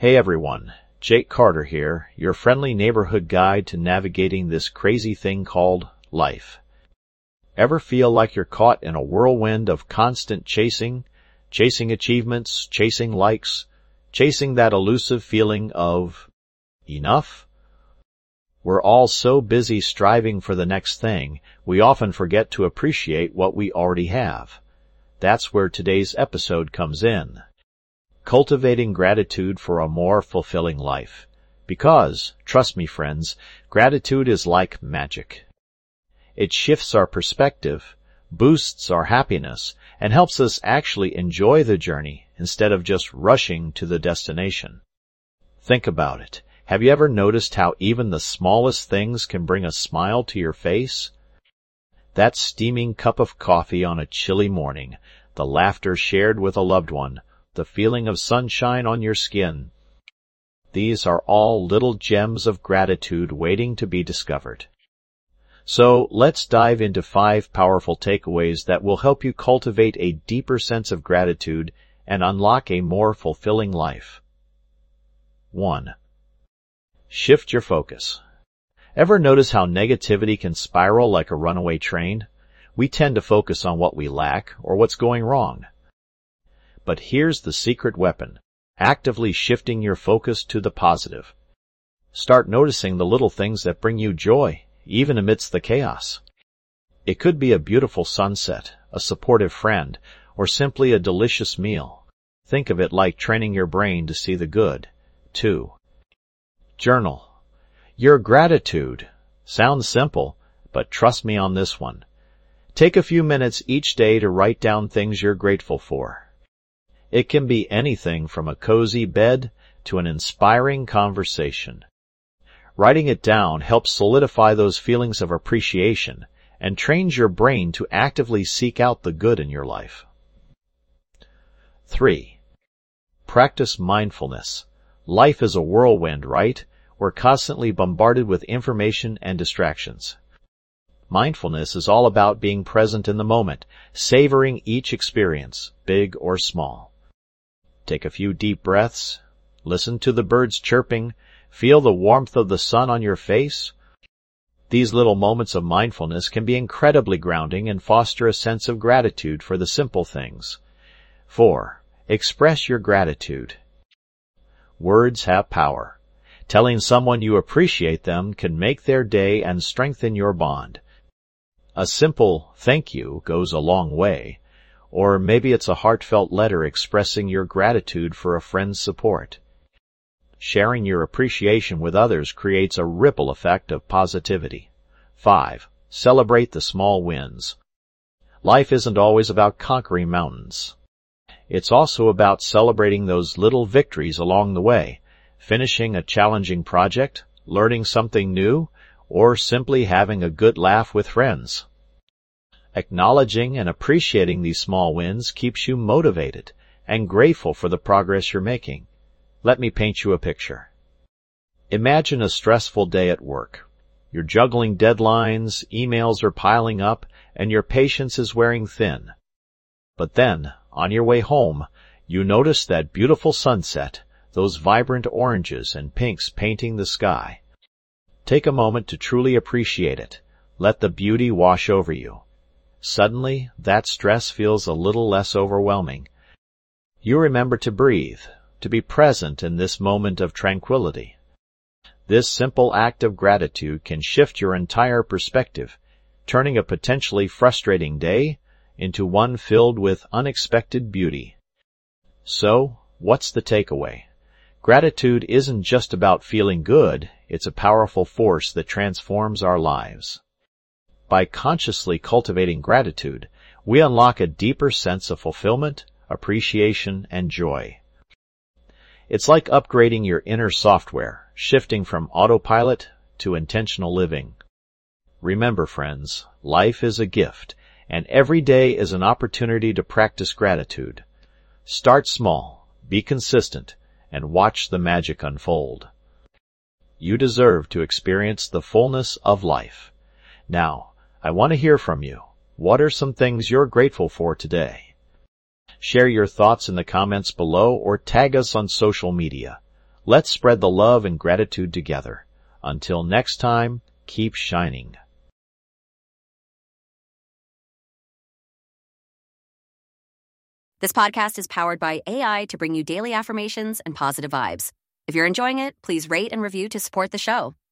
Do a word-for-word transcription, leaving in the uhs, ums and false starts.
Hey everyone, Jake Carter here, your friendly neighborhood guide to navigating this crazy thing called life. Ever feel like you're caught in a whirlwind of constant chasing, chasing achievements, chasing likes, chasing that elusive feeling of enough? We're all so busy striving for the next thing, we often forget to appreciate what we already have. That's where today's episode comes in. Cultivating gratitude for a more fulfilling life. Because, trust me friends, gratitude is like magic. It shifts our perspective, boosts our happiness, and helps us actually enjoy the journey instead of just rushing to the destination. Think about it. Have you ever noticed how even the smallest things can bring a smile to your face? That steaming cup of coffee on a chilly morning, the laughter shared with a loved one, the feeling of sunshine on your skin. These are all little gems of gratitude waiting to be discovered. So let's dive into five powerful takeaways that will help you cultivate a deeper sense of gratitude and unlock a more fulfilling life. One. Shift your focus. Ever notice how negativity can spiral like a runaway train? We tend to focus on what we lack or what's going wrong. But here's the secret weapon, actively shifting your focus to the positive. Start noticing the little things that bring you joy, even amidst the chaos. It could be a beautiful sunset, a supportive friend, or simply a delicious meal. Think of it like training your brain to see the good. Two. Journal. Your gratitude. Sounds simple, but trust me on this one. Take a few minutes each day to write down things you're grateful for. It can be anything from a cozy bed to an inspiring conversation. Writing it down helps solidify those feelings of appreciation and trains your brain to actively seek out the good in your life. Three. Practice mindfulness. Life is a whirlwind, right? We're constantly bombarded with information and distractions. Mindfulness is all about being present in the moment, savoring each experience, big or small. Take a few deep breaths, listen to the birds chirping, feel the warmth of the sun on your face. These little moments of mindfulness can be incredibly grounding and foster a sense of gratitude for the simple things. Four. Express your gratitude. Words have power. Telling someone you appreciate them can make their day and strengthen your bond. A simple thank you goes a long way. Or maybe it's a heartfelt letter expressing your gratitude for a friend's support. Sharing your appreciation with others creates a ripple effect of positivity. Five. Celebrate the small wins. Life isn't always about conquering mountains. It's also about celebrating those little victories along the way, finishing a challenging project, learning something new, or simply having a good laugh with friends. Acknowledging and appreciating these small wins keeps you motivated and grateful for the progress you're making. Let me paint you a picture. Imagine a stressful day at work. You're juggling deadlines, emails are piling up, and your patience is wearing thin. But then, on your way home, you notice that beautiful sunset, those vibrant oranges and pinks painting the sky. Take a moment to truly appreciate it. Let the beauty wash over you. Suddenly, that stress feels a little less overwhelming. You remember to breathe, to be present in this moment of tranquility. This simple act of gratitude can shift your entire perspective, turning a potentially frustrating day into one filled with unexpected beauty. So, what's the takeaway? Gratitude isn't just about feeling good, it's a powerful force that transforms our lives. By consciously cultivating gratitude, we unlock a deeper sense of fulfillment, appreciation, and joy. It's like upgrading your inner software, shifting from autopilot to intentional living. Remember, friends, life is a gift, and every day is an opportunity to practice gratitude. Start small, be consistent, and watch the magic unfold. You deserve to experience the fullness of life. Now, I want to hear from you. What are some things you're grateful for today? Share your thoughts in the comments below or tag us on social media. Let's spread the love and gratitude together. Until next time, keep shining. This podcast is powered by A I to bring you daily affirmations and positive vibes. If you're enjoying it, please rate and review to support the show.